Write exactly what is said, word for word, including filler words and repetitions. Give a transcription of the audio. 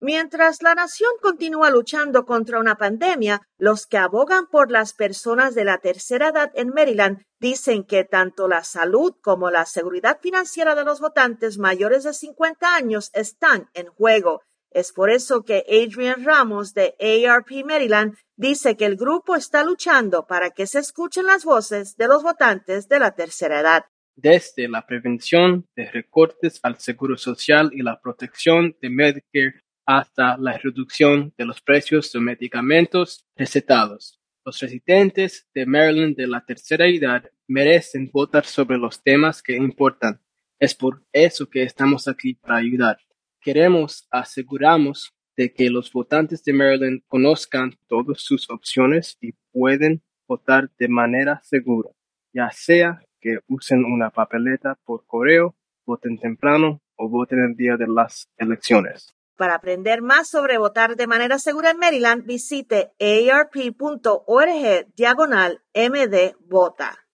Mientras la nación continúa luchando contra una pandemia, los que abogan por las personas de la tercera edad en Maryland dicen que tanto la salud como la seguridad financiera de los votantes mayores de cincuenta años están en juego. Es por eso que Adrian Ramos de A R P Maryland dice que el grupo está luchando para que se escuchen las voces de los votantes de la tercera edad. Desde la prevención de recortes al seguro social y la protección de Medicare hasta la reducción de los precios de medicamentos recetados. Los residentes de Maryland de la tercera edad merecen votar sobre los temas que importan. Es por eso que estamos aquí para ayudar. Queremos asegurarnos de que los votantes de Maryland conozcan todas sus opciones y pueden votar de manera segura, ya sea que usen una papeleta por correo, voten temprano o voten el día de las elecciones. Para aprender más sobre votar de manera segura en Maryland, visite arp.org diagonal md vota.